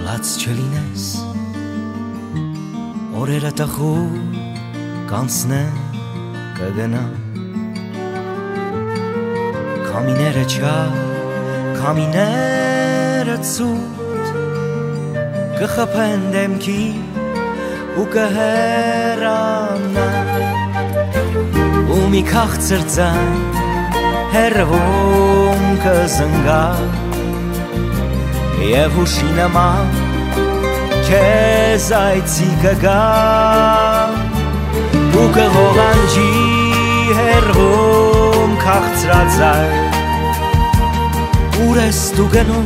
Ոլած չլինես օրերը տխուր կանցնեն կգնա Քամիները չար քամիները ցուրտ կխփեն դեմքի ու կհեռանա ու մի քաղցր ձայն հեռվում կզնգա Եվ հուշի նման քեզ այցի կգա ու կղողանջի հեռվում քաղցրածայր ուր ես դու գնում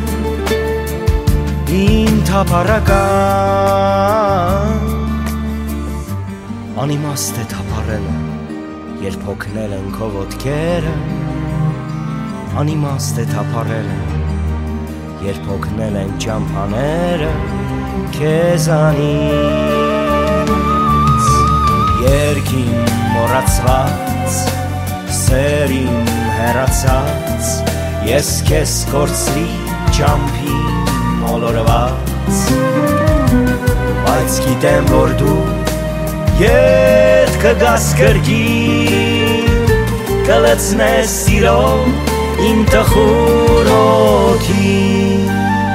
իմ թափառական անիմաստ է թափառելը երբ հոգնել են քո ոտքերը անիմաստ է թափառելը երբ հոգնել են ճամփաները քեզանից երկին մոռացված սերին հեռացած ես քեզ կորցրի ճամփի մոլորված բայց գիտեմ որ դու ետ կգաս կրկին կլցնես սիրով իմ տխուր հոգին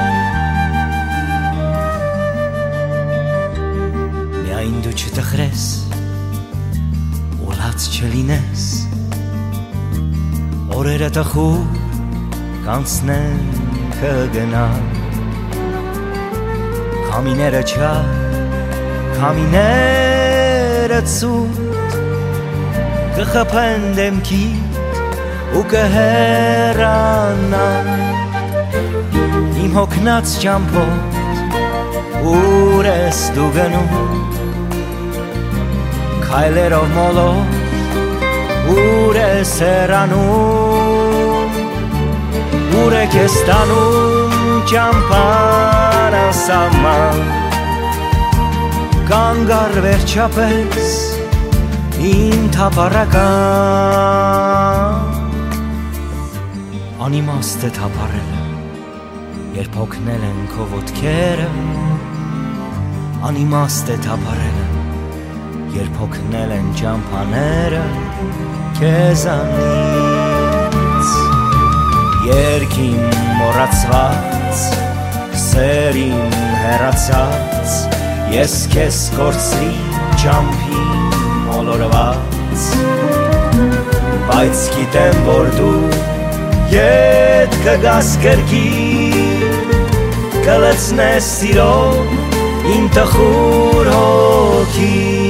Միայն դու չտխրես ոլած չլինես օրերը տխուր կանցնեն կգնան քամիները չար քամիները ցուրտ կխփեն դեմքի ու կհեռանան իմ հոգնած ճամփոտ ուր ես դու գնում քայլերով մոլոր ուր ես հեռանում ուր է քեզ տանում ճամփան ասաման կանգար վերջապես իմ թափառական Անիմաստ է թափառելը, երբ հոգնել են քո ոտքերը Անիմաստ է թափառելը, երբ հոգնել են ճամփաները քեզանից Երկին մոռացված, սերին հեռացած Ես քեզ կորցրի ճամփի մոլորված Բայց գիտեմ որ դու Ետ կգաս կրկին կլցնես սիրով իմ տխուր հոգին